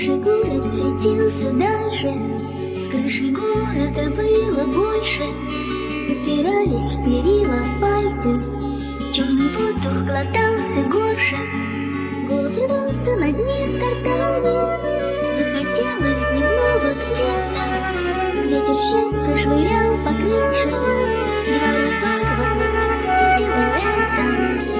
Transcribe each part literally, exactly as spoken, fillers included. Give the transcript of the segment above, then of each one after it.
Город светился дальше, с крыши города было больше. Упирались в перила пальцы, черный воздух глотался горше. Голос рвался на дне картавый, захотелось дневного света. Ветер щепкой швырял по крыше, два высокого силуэта.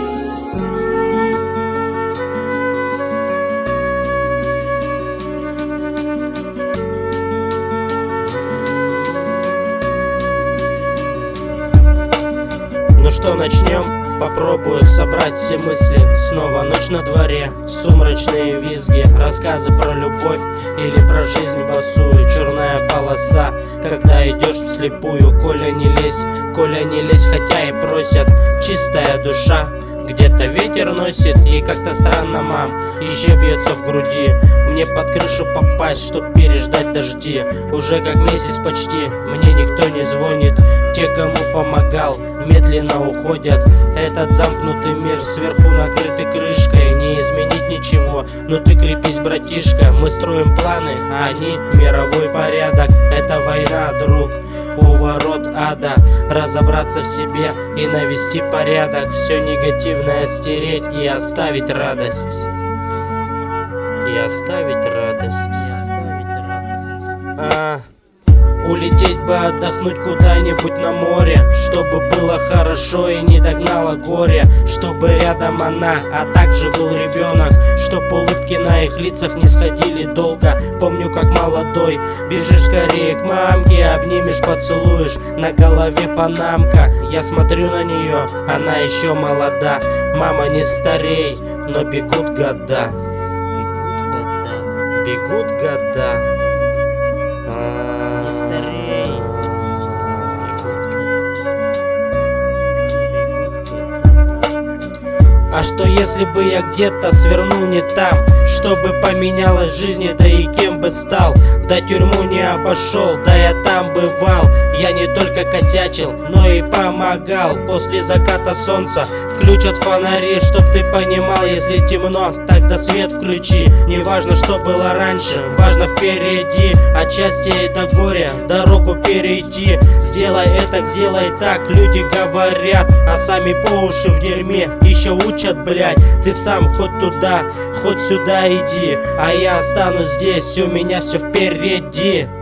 Ну что, начнем? Попробую собрать все мысли. Снова ночь на дворе, сумрачные визги, рассказы про любовь или про жизнь босую. Черная полоса, когда идешь вслепую. Коля, не лезь, Коля, не лезь, хотя и просят. Чистая душа где-то ветер носит, и как-то странно, мам, еще бьется в груди. Мне под крышу попасть, чтоб переждать дожди. Уже как месяц почти, мне никто не звонит. Те, кому помогал, медленно уходят. Этот замкнутый мир сверху накрытый крышкой. Не изменить ничего, но ты крепись, братишка. Мы строим планы, а они мировой порядок. Это война, друг, у ворот ада. Разобраться в себе и навести порядок. Все негативное стереть и оставить радость. И оставить радость. И оставить радость. А, улететь бы отдохнуть куда-нибудь на море, чтобы было хорошо и не догнало горе. Чтобы рядом она, а также был ребенок. Чтоб улыбки на их лицах не сходили долго. Помню, как молодой бежишь скорее к мамке, обнимешь, поцелуешь, на голове панамка. Я смотрю на нее, она еще молода. Мама, не старей, но бегут года. Бегут года. А, не старей. А что если бы я где-то свернул не там? Чтобы поменялась жизнь, да и кем бы стал? Да тюрьму не обошел, да я там бывал. Я не только косячил, но и помогал. После заката солнца включат фонари, чтоб ты понимал, если темно, тогда свет включи. Не важно, что было раньше, важно впереди. От счастья и до горя дорогу перейти. Сделай это, сделай так, люди говорят, а сами по уши в дерьме еще учат, блядь. Ты сам хоть туда, хоть сюда иди, а я останусь здесь, у меня все впереди.